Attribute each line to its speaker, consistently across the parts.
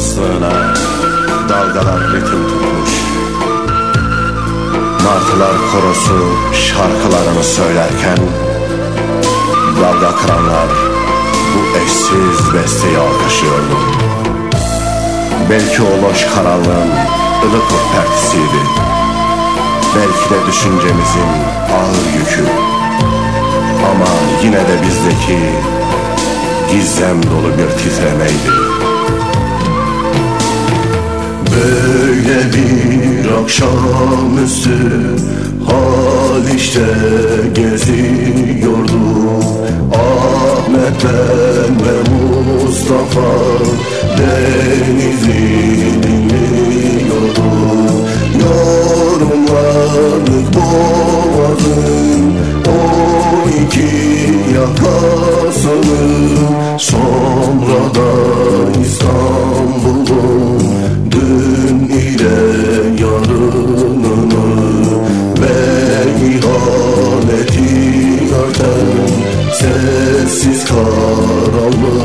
Speaker 1: yastığına dalgalar ritim tutmuş. Martılar korosu şarkılarını söylerken dalga kıranlar bu eşsiz besteyi alkışlıyordu. Belki o loş karanlığın ılık ürpertisiydi. Belki de düşüncemizin ağır yükü. Ama yine de bizdeki gizem dolu bir titremeydi.
Speaker 2: Böyle bir akşamüstü Haliç'te geziyordum. Ahmet ben ve Mustafa denizi dinliyordum. Yorumladık boğazın o iki yakasını. Sonra da İstanbul'un dün ile yarınını ve ihaneti örten sessiz karanlığını.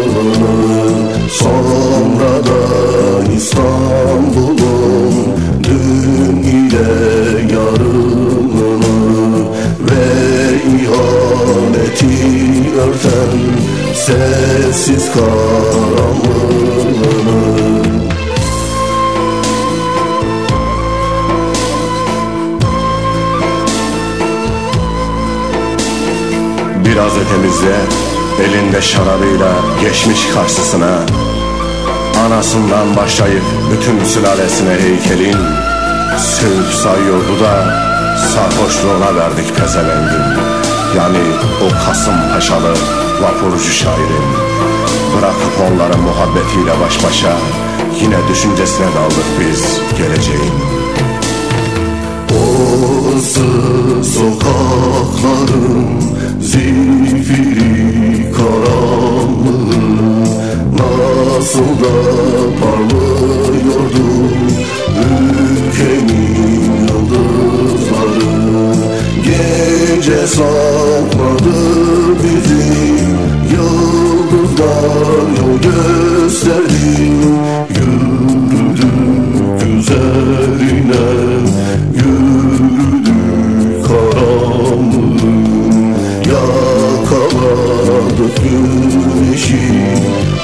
Speaker 2: Sonra da İstanbul'un dün ile yarınını ve ihaneti örten sessiz karanlığını.
Speaker 1: Biraz ötemizde elinde şarabıyla geçmiş karşısına, anasından başlayıp bütün sülalesine heykelin sövüp sayıyordu da sarhoşluğuna verdik pezevengin. Yani o Kasımpaşalı vapurcu şairin. Bırakıp onların muhabbetiyle baş başa yine düşüncesine daldık biz geleceğin.
Speaker 2: O ıssız sokakların zifiri karanlığı nasıl da parlıyordu ülkenin yıldızları. Gece sakladı bizi yıldızlar yol gösterdi. Yürüdük üzerine, yürüdük karanlığın, yakaladık güneşi